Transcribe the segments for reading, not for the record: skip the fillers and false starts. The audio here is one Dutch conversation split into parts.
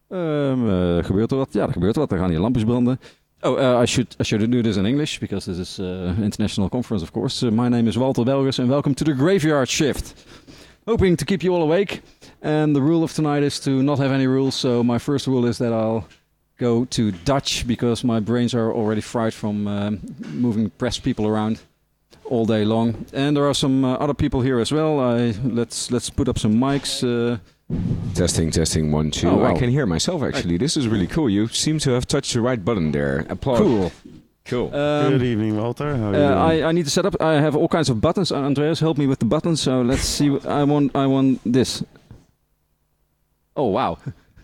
Gebeurt er wat? Ja, er gebeurt wat. Er gaan hier lampjes branden. Oh, I should do this in English, because this is international conference, of course. My name is Walter Belgers, and welcome to the Graveyard Shift. Hoping to keep you all awake. And the rule of tonight is to not have any rules. So my first rule is that I'll go to Dutch, because my brains are already fried from moving press people around all day long. And there are some other people here as well. Let's put up some mics. Testing, 1, 2. Oh, wow. I can hear myself actually. This is really cool. You seem to have touched the right button there. Applaud. Cool. Good evening, Walter. How are you doing? I need to set up. I have all kinds of buttons. Andreas, help me with the buttons. So let's see. I want this. Oh wow.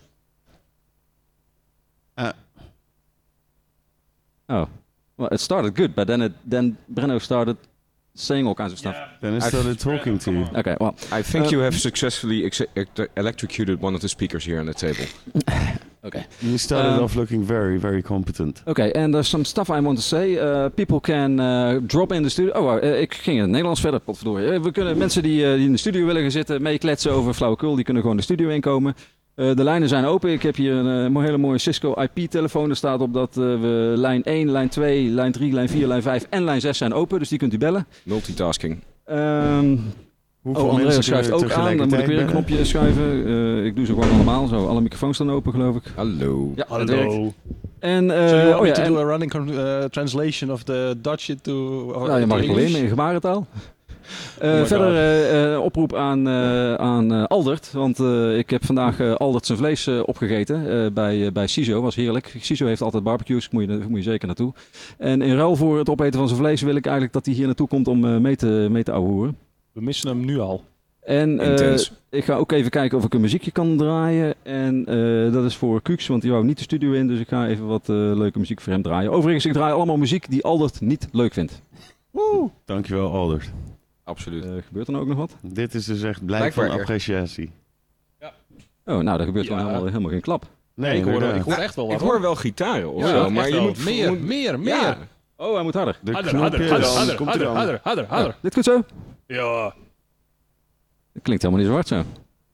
Oh, well, it started good, but then Brenno started saying all kinds of stuff. Then I started talking to you. Okay, well, I think you have successfully electrocuted one of the speakers here on the table. okay. You started off looking very, very competent. Okay, and there's some stuff I want to say. People can drop in the studio. Oh, ik ging in het Nederlands verder, potverdorie. We kunnen mensen die in de studio willen gaan zitten, meekletsen over flauwekul, die kunnen gewoon de studio inkomen. De lijnen zijn open. Ik heb hier een hele mooie Cisco IP-telefoon. Er staat op dat we lijn 1, lijn 2, lijn 3, lijn 4, lijn 5 en lijn 6 zijn open. Dus die kunt u bellen. Multitasking. Andreas schuift ook aan. Dan moet ik weer een knopje schuiven. Ik doe ze gewoon allemaal. Zo, alle microfoons staan open, geloof ik. Hallo. Ja, Hallo. En, So you want me to en do a running translation of the Dutch into nou, je mag ik English? leren in gebarentaal. Verder oproep aan Aldert, want ik heb vandaag Aldert zijn vlees opgegeten bij Ciso, was heerlijk. Ciso heeft altijd barbecues, moet je zeker naartoe. En in ruil voor het opeten van zijn vlees wil ik eigenlijk dat hij hier naartoe komt om mee te ouwehoeren. We missen hem nu al. En ik ga ook even kijken of ik een muziekje kan draaien. En dat is voor Kux, want die wou niet de studio in, dus ik ga even wat leuke muziek voor hem draaien. Overigens, ik draai allemaal muziek die Aldert niet leuk vindt. Woe! Dankjewel, Aldert. Absoluut. Gebeurt er nou ook nog wat? Dit is dus echt blijk Blijkbaar van echt. appreciatie. Oh, nou, daar gebeurt gewoon helemaal geen klap. Nee, ik hoor inderdaad. echt wel wat. Ik hoor wel gitaren of Ja, zo, echt maar je wel. moet... Meer. Ja. Oh, hij moet harder. De knopjes. Komt er dan. Harder. Dit goed zo? Ja. Dat klinkt helemaal niet zo hard zo.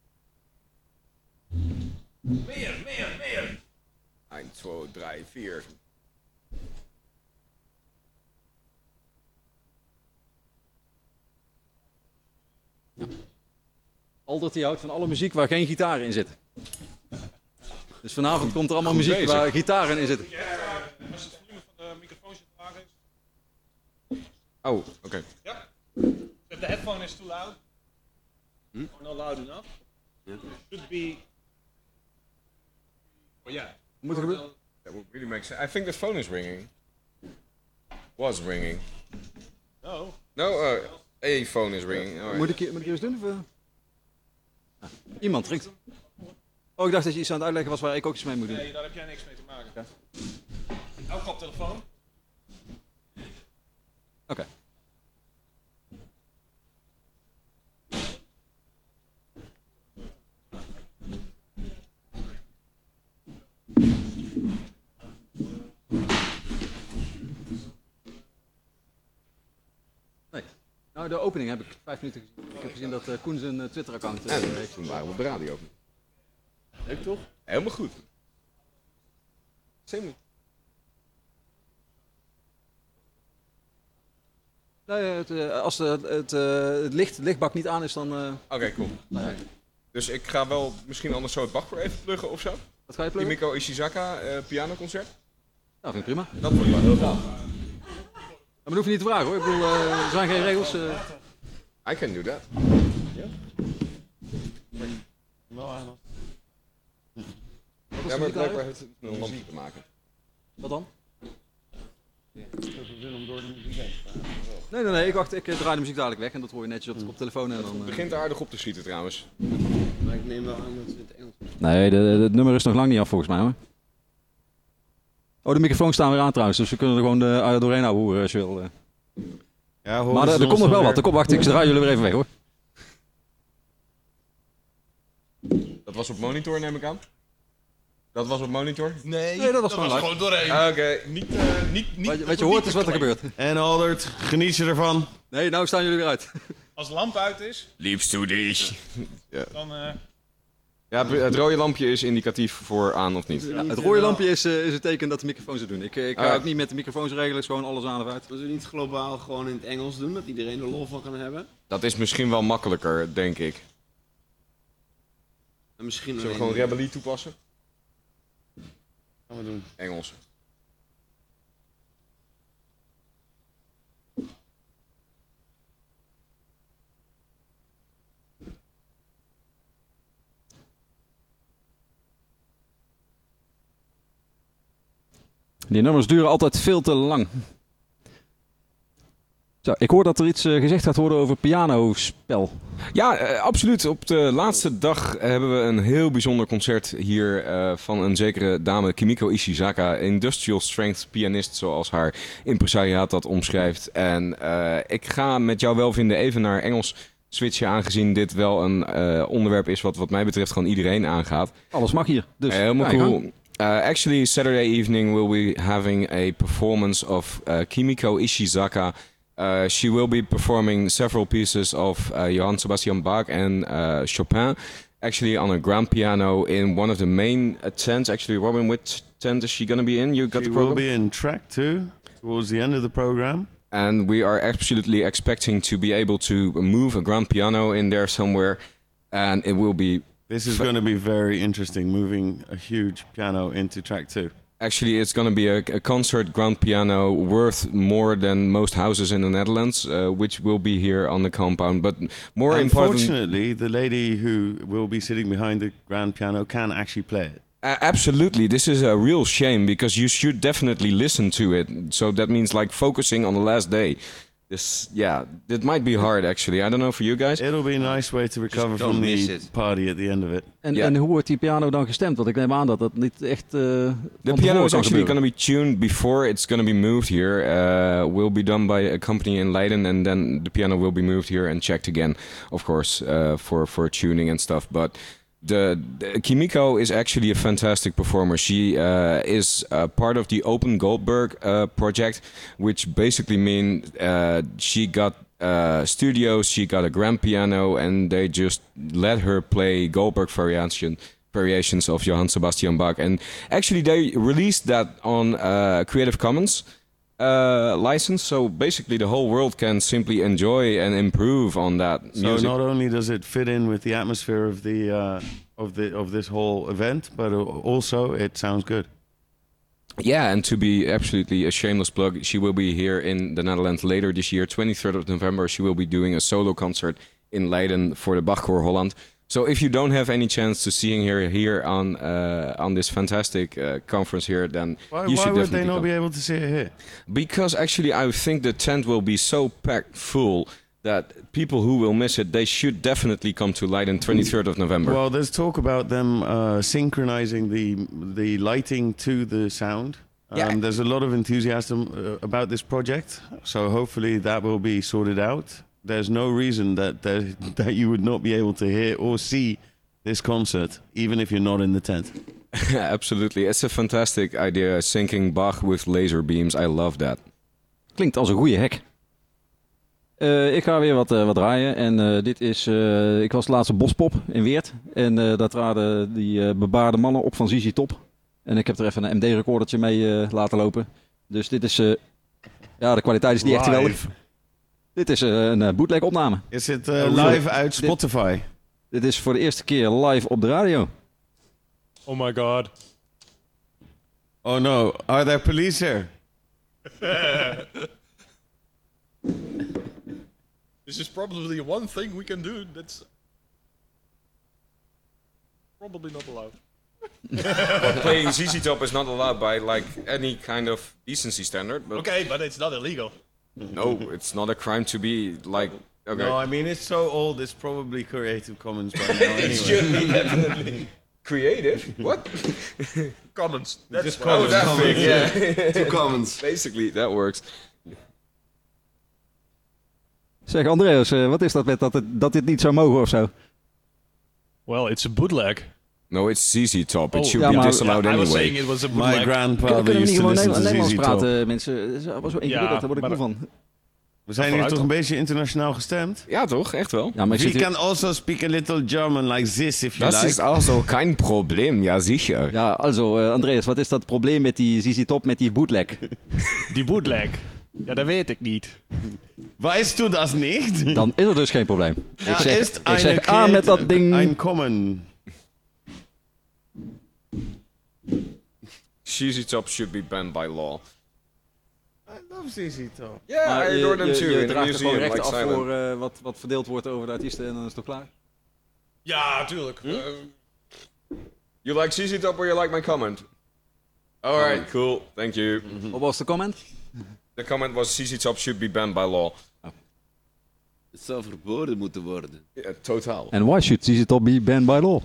Meer. 1, 2, 3, 4. Aldert die houdt van alle muziek waar geen gitaren in zitten. Dus vanavond komt er allemaal muziek bezig. waar gitaren in zitten. Als het volume van de microfoon zit te laag is. Oh, oké. If the headphone is too loud. Or not loud enough. Should be. Oh yeah. Moet er gebeuren? That would really make sense. I think the phone is ringing. Was ringing. No. No, a phone is ringing. All right. Moet ik eens doen? Of, iemand ringt. Oh, ik dacht dat je iets aan het uitleggen was waar ik ook iets mee moet doen. Nee, daar heb jij niks mee te maken. Elk koptelefoon. Oké. Nee. Nou, de opening heb ik 5 minuten gezien. Ik heb gezien dat Koen zijn Twitter-account heeft. Toen waren we op de radio. Leuk toch? Helemaal goed. Same. Nee, als het lichtbak niet aan is, dan... Oké, cool. Nee. Dus ik ga wel misschien anders zo het Bachkoor even pluggen of zo. Wat ga je pluggen? Himiko Ishizaka pianoconcert. Nou, vind ik prima. Dat wordt wel heel gaaf. Maar dat hoef je niet te vragen hoor. Ik bedoel, er zijn geen regels. I can do that. Ja, maar blijkbaar heeft het met een lampje te maken. Wat dan? Nee, ik wacht. Ik draai de muziek dadelijk weg en dat hoor je netjes op de telefoon en dan... Het begint aardig op te schieten trouwens. Maar ik neem wel aan dat we het Engels doen. Nee, het nummer is nog lang niet af volgens mij hoor. Oh, de microfoons staan weer aan trouwens, dus we kunnen er gewoon doorheen houden als je wil. Ja, Maar er komt nog wel wat. Wacht, ik draai jullie weer even weg hoor. Dat was op monitor neem ik aan? Dat was op monitor? Nee, dat was gewoon live. doorheen. Oké. Niet Wat je hoort is wat er gebeurt. En Aldert, geniet je ervan? Nee, nou staan jullie weer uit. Als de lamp uit is, Liefst du dich. dan Ja, het rode lampje is indicatief voor aan of niet. Ja, het rode lampje is het teken dat de microfoons het doen. Ik ga ook niet met de microfoons regelen, het is gewoon alles aan of uit. Zullen we niet globaal gewoon in het Engels doen, dat iedereen er lol van kan hebben? Dat is misschien wel makkelijker, denk ik. En misschien Zullen we gewoon alleen- Rebellie toepassen? gaan we doen. Engels. Die nummers duren altijd veel te lang. Zo, ik hoor dat er iets gezegd gaat worden over pianospel. Ja, absoluut. Op de laatste dag hebben we een heel bijzonder concert hier van een zekere dame, Kimiko Ishizaka, industrial strength pianist, zoals haar impresariaat dat omschrijft. En ik ga met jouw welvinden even naar Engels switchen, aangezien dit wel een onderwerp is wat mij betreft gewoon iedereen aangaat. Alles mag hier. Dus, Helemaal ga je gang. cool. Actually, Saturday evening we'll be having a performance of Kimiko Ishizaka. She will be performing several pieces of Johann Sebastian Bach and Chopin, actually on a grand piano in one of the main tents. Actually, Robin, which tent is she going to be in? You got She the will program? be in track 2 towards the end of the program. And we are absolutely expecting to be able to move a grand piano in there somewhere, and it will be... This is going to be very interesting, moving a huge piano into track 2. Actually, it's going to be a concert grand piano worth more than most houses in the Netherlands, which will be here on the compound. But more important, Unfortunately, the lady who will be sitting behind the grand piano can actually play it. absolutely, this is a real shame because you should definitely listen to it. So that means like focusing on the last day. This, yeah, it might be hard actually. I don't know for you guys. It'll be a nice way to recover don't from miss the it. party at the end of it. En hoe wordt die piano dan gestemd? Want ik neem aan dat dat niet echt... The piano is actually going to be tuned before it's going to be moved here. Will be done by a company in Leiden, and then the piano will be moved here and checked again, of course, for tuning and stuff. But the Kimiko is actually a fantastic performer. She is part of the Open Goldberg project, which basically means she got studios, she got a grand piano, and they just let her play Goldberg variations of Johann Sebastian Bach. And actually they released that on Creative Commons license, so basically the whole world can simply enjoy and improve on that music. So not only does it fit in with the atmosphere of the of this whole event, but also it sounds good. Yeah, and to be absolutely a shameless plug, she will be here in the Netherlands later this year, 23rd of November. She will be doing a solo concert in Leiden for the Bachchor Holland. So if you don't have any chance to seeing her here on this fantastic conference here, then Why you should would definitely they not come. be able to see it here? Because actually I think the tent will be so packed full that people who will miss it, they should definitely come to Leiden 23rd of November. Well, there's talk about them synchronizing the lighting to the sound. Yeah. There's a lot of enthusiasm about this project, so hopefully that will be sorted out. There's no reason that you would not be able to hear or see this concert, even if you're not in the tent. Absolutely. It's a fantastic idea, syncing Bach with laser beams. I love that. Klinkt als een goede hack. Ik ga weer wat draaien. En dit is... ik was laatst op Bospop in Weert. En daar traden die bebaarde mannen op van ZZ Top. En ik heb er even een MD-recordertje mee laten lopen. Dus dit is... ja, de kwaliteit is niet echt geweldig. Dit is een bootleg-opname. Is het live uit Spotify? Dit is voor de eerste keer live op de radio. Oh my god. Oh no, are there police here? This is probably one thing we can do that's probably not allowed. Playing ZZ Top is not allowed by like any kind of decency standard. But Okay, but it's not illegal. no, it's not a crime to be like. Okay. No, I mean it's so old. It's probably Creative Commons by now anyway. should be definitely creative. What? Commons. Just Oh, Commons. that thing. Yeah. Two comments. Basically, that works. Zeg Andreas, wat is dat met dat dit niet zou mogen of zo? Well, it's a bootleg. No, it's ZZ Top. It Oh, should ja, be maar- disallowed I was anyway. saying it was a My bootleg. grandfather Kunnen we used niet to gewoon listen to Nederlands ZZ Top. praten, mensen? Dat is wel ingewikkeld, Ja, daar word ik maar moe van. We zijn hier vooruit toch dan. een beetje internationaal gestemd? Ja, toch? Echt wel. Ja, maar ik We zit hier- can also speak a little German like this if you Dat like. is also kein Problem, ja sicher. Ja, also, Andreas, wat is dat probleem met die ZZ Top, met die bootleg? Die bootleg. Ja, dat weet ik niet. Weißt du das nicht? Dan is er dus geen probleem. Ja, ik zeg, ist ik eine zeg aan met dat ding. Ein common. ZZ Top should be banned by law. I love ZZ Top. Yeah, Maar I adore them too. je In the draagt er gewoon museum, rechten like af Simon. voor wat verdeeld wordt over de artiesten en dan is het toch klaar? Ja, tuurlijk. You like ZZ Top or you like my comment? Alright, cool. Thank you. Wat was de comment? The comment was ZZ Top should be banned by law. Het zou verboden moeten worden. Yeah, totaal. And why should ZZ Top be banned by law?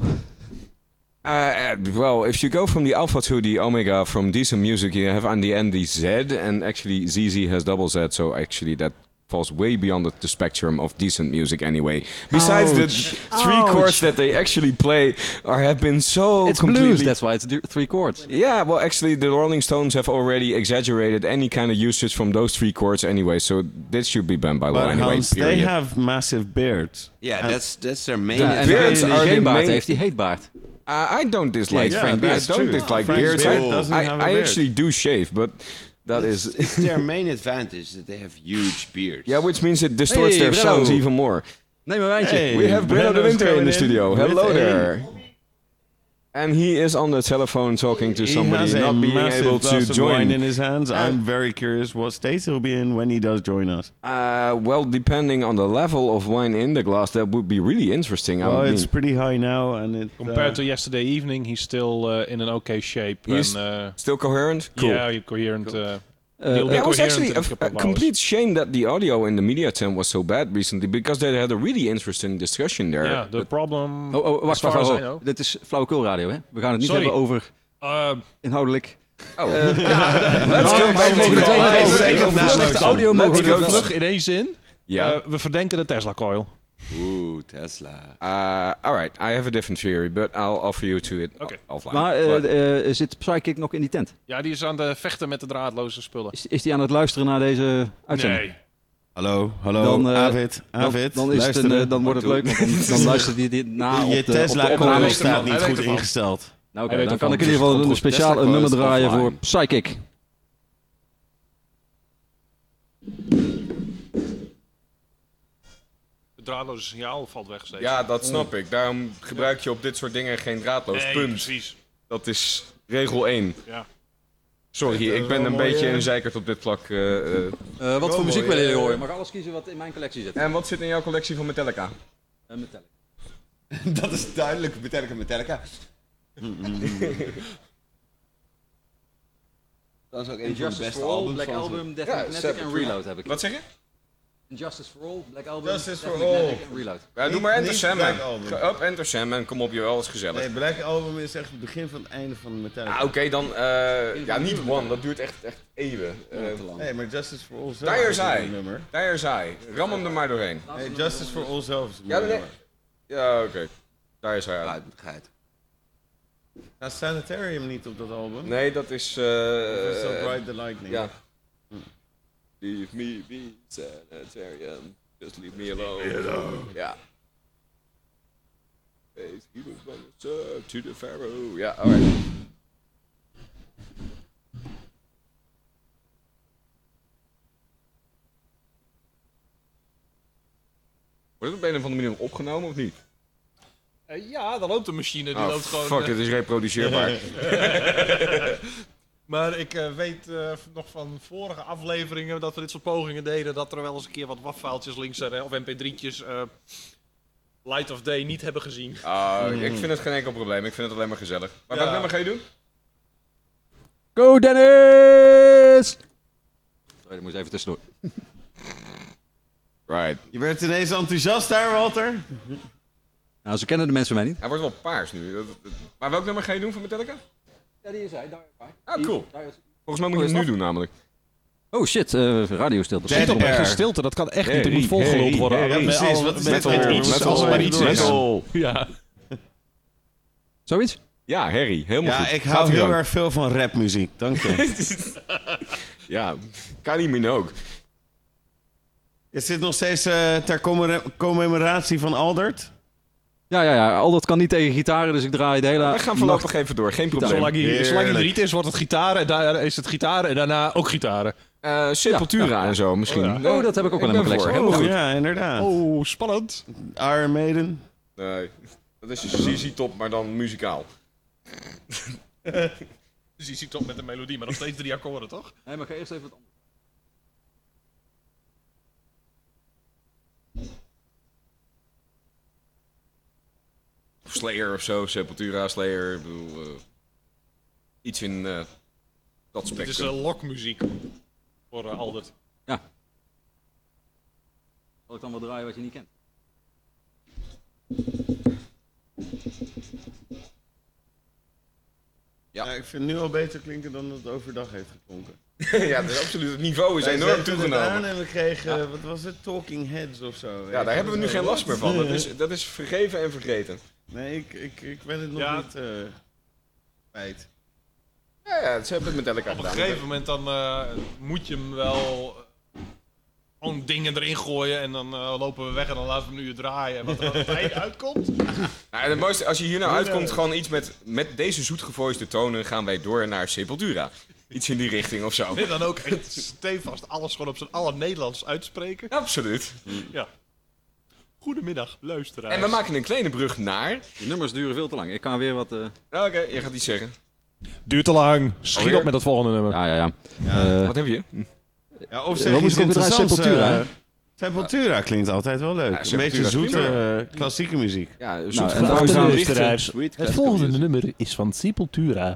Well, if you go from the alpha to the omega from decent music, you have on the end the Z, and actually ZZ has double Z, so actually that falls way beyond the spectrum of decent music anyway. Besides the three chords that they actually play have been so It's completely... blues, that's why it's 3 chords. Yeah, well, actually, the Rolling Stones have already exaggerated any kind of usage from those 3 chords anyway, so this should be banned by law But anyway, Hans, they period. have massive beards. Yeah, that's their main. Ja, en beards degene are die the geen baard main- heeft, die heet baard. I don't dislike Yeah, Frank Beard. I that's don't true. dislike Frank beards. Beard doesn't have a I beard. actually do shave, but that is... It's their main advantage that they have huge beards. Yeah, which means it distorts Hey, their Breno. sounds even more. Neem een wijntje. Hey. We have Breno de Breno's Winter in coming the in studio. with Hello a- there. And he is on the telephone talking to He somebody, has a not being massive able glass to of join. wine in his hands. I'm very curious what state he'll be in when he does join us. Well, depending on the level of wine in the glass, that would be really interesting. I Well, mean, it's pretty high now, and it Compared to yesterday evening, he's still in an okay shape. He's still coherent? Cool. Yeah, coherent. Yeah, it was actually in a, a couple a of hours. complete shame that the audio in the media tent was so bad recently, because they had a really interesting discussion there. Yeah, the problem. Oh, as wacht, far as I wacht. know. Dit is flauwekulradio, hè? We gaan het niet Sorry. hebben over inhoudelijk. Oh, Let's go back to the slechte audio mogen we Go wel. vlug in één zin. yeah. We verdenken de Tesla coil. Oeh, Tesla. All right, I have a different theory, but I'll offer you to it Okay. offline. Maar But- zit Psychic nog in die tent? Ja, die is aan de vechten met de draadloze spullen. Is die aan het luisteren naar deze uitzending? Nee. Hallo, hallo, Dan, Avid, Dan, Avid, dan, is het luisteren. een, dan wordt het leuk, want dan luistert hij dit na Je op de Tesla opname. coil weet staat ervan. niet Hij weet goed ervan. ingesteld. Nou, oké, Hij weet dan kan ervan. ik in ieder geval een Goed, speciaal Tesla een nummer coil is draaien voor offline. Psychic. Het draadloze signaal valt weg steeds. ja, dat snap ik. Daarom gebruik je op dit soort dingen geen draadloos nee, punt. precies. Dat is regel 1. Ja. Sorry, ik ben een beetje een zeikert op dit vlak. Wat voor muziek willen jullie horen? Je mag alles kiezen wat in mijn collectie zit. En wat zit in jouw collectie van Metallica? Metallic. Dat is duidelijk. Metallica. Dat is ook een van de Injustice beste for All, albums Black van ze. Album, Death Ja, Magnetic zeker. en Reload heb ik. Wat zeg je? Injustice for All, Black Album, Justice Death for All. Magnetic en Reload. Ja, doe maar Enter niet Sandman. Black Album. Ga op Enter Sandman, kom op, joh, alles gezellig. Nee, Black Album is echt het begin van het einde van Metallica. Ah, oké, dan... ja, niet One, dat duurt echt eeuwen. Nee, maar Justice for All zelf Dire is een Zij. nummer. Dire Zij. Ram hem er maar doorheen. Nee, Justice for All zelf is een Ja, mooi nee. nummer. Ja, oké. Dire Zij. uit. Uitgeit. Staat Sanitarium niet op dat album? Nee, dat is... Of is dat Ride the Lightning? Ja. Leave me be, sanitarium. Just leave me alone. Ja. He was gonna serve to the pharaoh. Ja, alright. Wordt het op een of andere manier opgenomen of niet? Ja, daar loopt een machine. Die Oh, loopt gewoon. fuck, het is reproduceerbaar. Maar ik weet nog van vorige afleveringen dat we dit soort pogingen deden. Dat er wel eens een keer wat WAV-faaltjes links of mp3'tjes Light of Day niet hebben gezien. Ik vind het geen enkel probleem. Ik vind het alleen maar gezellig. Maar welk nummer ga je doen? Go Dennis! Sorry, dat moest even tussendoor. Right. Je werd ineens enthousiast daar, Walter? Nou, ze kennen de mensen mij niet. Hij wordt wel paars nu. Maar welk nummer ga je doen van Metallica? Ja, die is hij. Ah, cool. Volgens mij moet je het nu doen namelijk. Oh shit, radiostilte. Dead Zit op Air. echt stilte, dat kan echt niet. Er Harry, moet volgeluld Harry, worden. Harry. Met Precies, al- wat is met dit al voor iets, metal? als er maar iets is. Metal. Ja. Zoiets? Ja, Harry. Helemaal Ja, goed. ik Gaat hou uw heel gang. erg veel van rapmuziek. Dank je. Ja, Kylie Minogue. Is dit nog steeds ter commemoratie van Aldert? Ja. Aldert kan niet tegen gitaren, dus ik draai de hele We gaan voorlopig even door, geen probleem. Zolang hij er niet is, wordt het gitaren. En daarna is het gitaren en daarna ook gitaren. Sepultura en zo misschien. Oh, dat heb ik ook wel in mijn collectie. Helemaal goed. Ja, inderdaad. Oh, spannend. Iron Maiden. Nee, dat is een ZZ-top, maar dan muzikaal. Dus je ziet toch met een melodie, maar nog steeds 3 akkoorden, toch? Nee, maar ga eerst even wat anders. Slayer of zo, Sepultura, Slayer. Ik bedoel, iets in dat Het spectrum. is lokmuziek voor Aldert. Zal ik dan wat draaien wat je niet kent? Ja, ik vind het nu al beter klinken dan het overdag heeft geklonken. Ja, dat is absoluut. Het niveau is Wij enorm zetten het aan toegenomen. en we kregen, wat was het, Talking Heads of zo. Ja, daar hebben we nu geen last meer van. Dat is vergeven en vergeten. Nee, ik ben het nog Ja. niet kwijt. Ja, ze hebben het met elkaar Op een gedaan. gegeven moment dan moet je hem wel gewoon dingen erin gooien en dan lopen we weg en dan laten we hem nu draaien. En wat er aan het einde uitkomt. Nou, het mooiste, als je hier nou uitkomt, gewoon iets met deze zoetgevoiste tonen gaan wij door naar Sepultura. Iets in die richting of zo. En dan ook echt stevast alles gewoon op zijn aller-Nederlands uitspreken. Absoluut. Ja. Goedemiddag, luisteraars. En we maken een kleine brug naar... Die nummers duren veel te lang. Ik kan weer wat... Oké, je gaat iets zeggen. Duurt te lang. Schiet Alweer? op met het volgende nummer. Ja. Wat heb je? Ja, of we zeg iets moeten ook draaien interessants. Sepultura. Sepultura klinkt altijd wel leuk. Ja, een Sepultura beetje is zoete prima. klassieke muziek. Ja, en zoetgevoiste dan- lichte. Het volgende nummer is van Sepultura.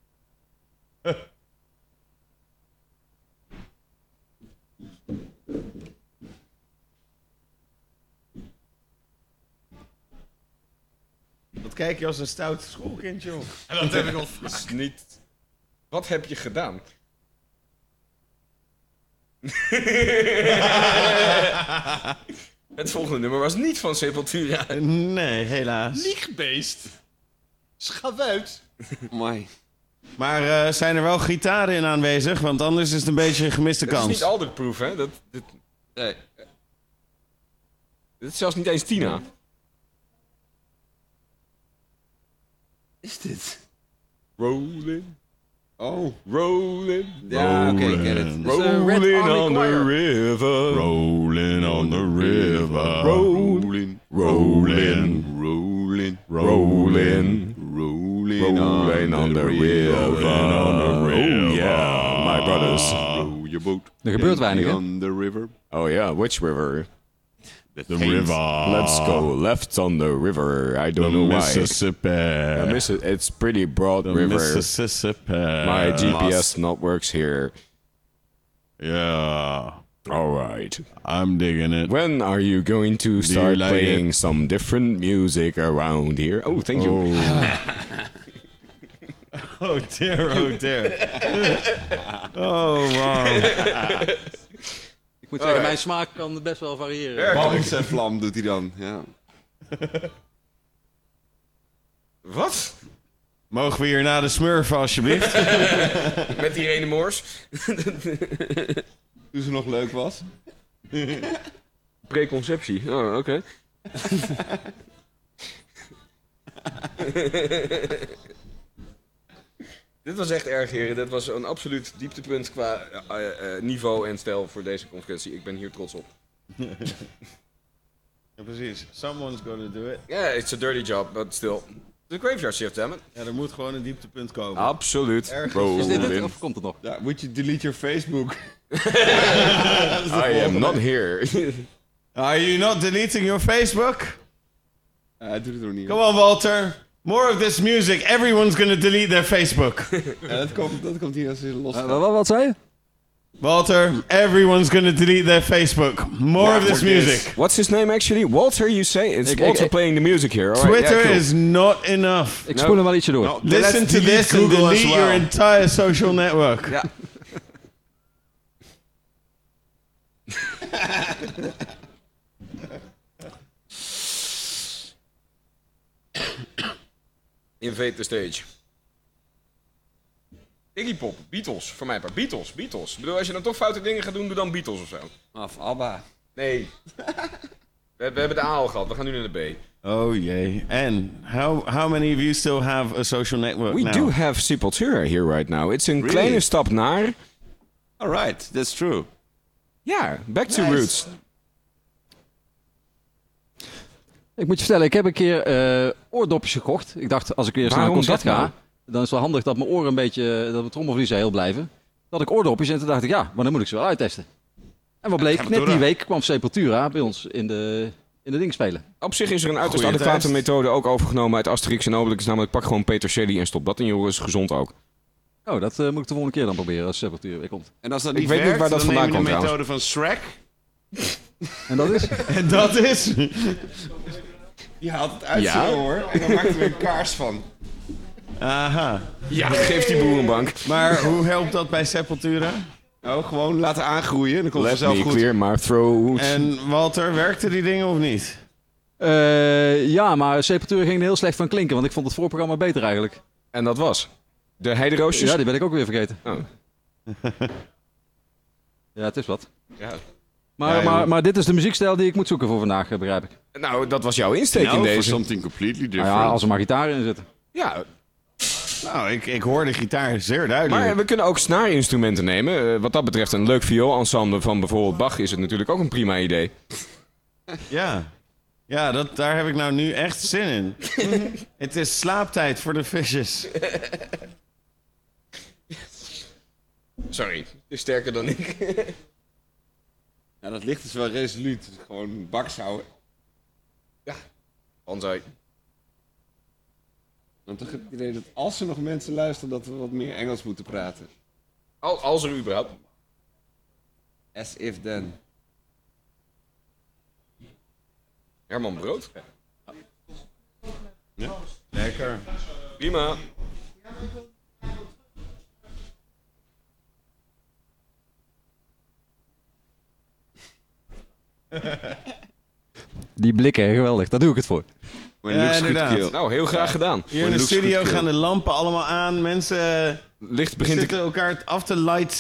Wat kijk je als een stout schoolkind, joh. En dat heb ik al Dat is niet... Wat heb je gedaan? Het volgende nummer was niet van Sepultura. Nee, helaas. Liegbeest. Schavuit. Mooi. Maar zijn er wel gitaren in aanwezig? Want anders is het een beetje een gemiste Dat is kans. niet Aldert-proof, hè? Nee. Dit is zelfs niet eens Tina. Is dit? Rolling, Oh. rolling, Ja, oké, ik ken het. rolling on the river. Rolling on the river. Rolling, rolling, rolling, rolling, rolling on the river. Oh yeah, my brothers. Row your boat. Er gebeurt weinig, hè? On the river. Oh yeah, which river? The river. Let's go left on the river. I don't The know why. Mississippi. It's pretty broad The river. Mississippi. My GPS not works here. Yeah. Alright. I'm digging it. When are you going to start like playing it? some different music around here? Oh, thank you. Oh dear, oh dear. Oh wow. Ik moet zeggen, mijn smaak kan best wel variëren. Bams en vlam doet hij dan. Ja. Wat? Mogen we hier naar de smurfen alsjeblieft? Met die ene moors? Toen ze nog leuk was. Preconceptie. Oh, oké. Dit was echt erg, heren. Dit was een absoluut dieptepunt qua niveau en stijl voor deze conferentie. Ik ben hier trots op. Ja, precies. Someone's gonna do it. Yeah, it's a dirty job, but still. The graveyard shift, damn it. Ja, er moet gewoon een dieptepunt komen. Absoluut. Ergens. Is dit het of komt het nog? Ja, moet je delete your Facebook. I am not here. Are you not deleting your Facebook? Ja, hij doet het nog niet. Come on, Walter. More of this music. Everyone's gonna delete their Facebook. Ja, dat komt hier als hij los gaat. Wat zei je? Walter, everyone's gonna delete their Facebook. More of this music. What's his name actually? Walter, you say? It's Walter playing the music here. All right, Twitter yeah, cool. is not enough. Ik spoel hem wel ietsje door. Listen to this and delete your entire social network. Ja. Invade the stage. Iggy Pop, Beatles, voor mij maar Beatles. Ik bedoel, als je dan toch foute dingen gaat doen, doe dan Beatles of zo. Of ABBA. Nee. We hebben de A al gehad, we gaan nu naar de B. Oh jee. And how many of you still have a social network We now? do have Sepultura here right now. It's een kleine stap naar... Alright, that's true. Ja, back to Nice. roots. Ik moet je vertellen, ik heb een keer oordopjes gekocht. Ik dacht, als ik weer eens naar een Waarom concert dat ga, nou? dan is het wel handig dat mijn oren een beetje, dat mijn trommelvliezen heel blijven. Dat ik oordopjes en toen dacht ik, ja, maar dan moet ik ze wel uittesten. En wat bleek, net die week kwam Sepultura bij ons in de ding spelen. Op zich is er een uiterst Goeie adequate test. methode ook overgenomen uit Asterix en Obelix. Namelijk pak gewoon peterselie en stop dat in je oren. Is gezond ook. Oh, dat moet ik de volgende keer dan proberen als Sepultura weer komt. En als dat Ik niet weet niet werkt, waar dat Dan vandaan neem je komt de trouwens. methode van Shrek. En dat is? En dat is... je haalt het uit Ja. zijn oor en dan maakt er weer een kaars van. Aha. Ja, geef die boerenbank. Maar hoe helpt dat bij Sepultura? Oh, gewoon laten aangroeien. Dan komt het Let zelf me goed. clear my throat. En Walter, werkten die dingen of niet? Ja, maar Sepultura ging er heel slecht van klinken, want ik vond het voorprogramma beter eigenlijk. En dat was? De heideroosjes? Ja, die ben ik ook weer vergeten. Oh. Ja, het is wat. Ja. Maar dit is de muziekstijl die ik moet zoeken voor vandaag, begrijp ik. Nou, dat was jouw insteek in for deze. something completely Nou different. ja, als er maar gitaar in zitten. Ja, Nou, ik hoor de gitaar zeer duidelijk. maar we kunnen ook snaarinstrumenten nemen. Wat dat betreft een leuk viool-ensemble van bijvoorbeeld Bach is het natuurlijk ook een prima idee. Ja, daar heb ik nou nu echt zin in. Het is slaaptijd voor de visjes. Sorry, is sterker dan ik. Ja, dat licht is wel resoluut. Dus gewoon baks houden. Banzai. Want dan heb ik het idee dat als er nog mensen luisteren, dat we wat meer Engels moeten praten. Als er überhaupt. As if then. Herman Brood. Lekker. Prima. Die blikken, geweldig. Daar doe ik het voor. When Ja, looks good inderdaad. kill. Nou, heel graag gedaan. Hier in de looks studio good, gaan de lampen allemaal aan. Mensen Licht begint zitten te... elkaar af te